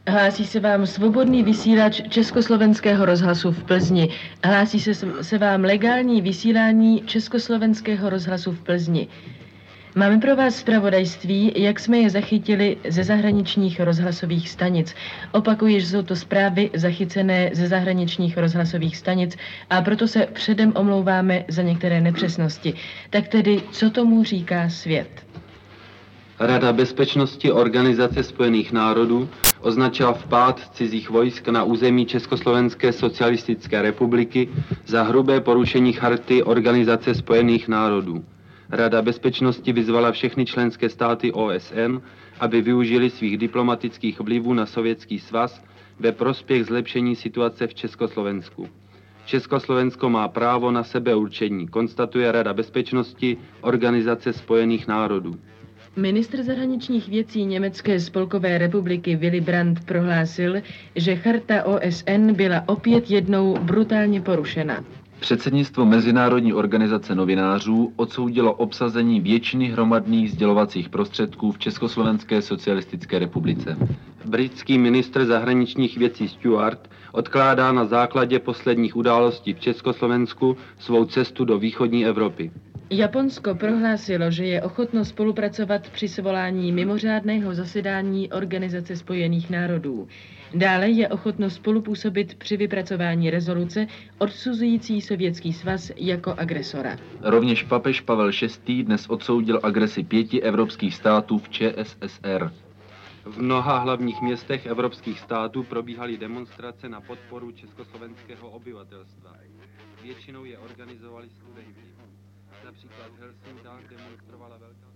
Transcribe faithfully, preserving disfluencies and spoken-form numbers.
Hlásí se vám svobodný vysílač Československého rozhlasu v Plzni. Hlásí se, se vám legální vysílání Československého rozhlasu v Plzni. Máme pro vás zpravodajství, jak jsme je zachytili ze zahraničních rozhlasových stanic. Opakuji, že jsou to zprávy zachycené ze zahraničních rozhlasových stanic a proto se předem omlouváme za některé nepřesnosti. Tak tedy, co tomu říká svět? Rada bezpečnosti Organizace spojených národů označila vpád cizích vojsk na území Československé socialistické republiky za hrubé porušení charty Organizace spojených národů. Rada bezpečnosti vyzvala všechny členské státy O S N, aby využili svých diplomatických vlivů na Sovětský svaz ve prospěch zlepšení situace v Československu. Československo má právo na sebeurčení, konstatuje Rada bezpečnosti Organizace spojených národů. Ministr zahraničních věcí Německé spolkové republiky Willy Brandt prohlásil, že charta O S N byla opět jednou brutálně porušena. Předsednictvo Mezinárodní organizace novinářů odsoudilo obsazení většiny hromadných sdělovacích prostředků v Československé socialistické republice. Britský ministr zahraničních věcí Stuart odkládá na základě posledních událostí v Československu svou cestu do východní Evropy. Japonsko prohlásilo, že je ochotno spolupracovat při svolání mimořádného zasedání Organizace spojených národů. Dále je ochotno spolupůsobit při vypracování rezoluce odsuzující Sovětský svaz jako agresora. Rovněž papež Pavel šestý dnes odsoudil agresi pěti evropských států v Č S S R. V mnoha hlavních městech evropských států probíhaly demonstrace na podporu československého obyvatelstva. Většinou je organizovali studenti. Například v Helsinkách demonstrovala velká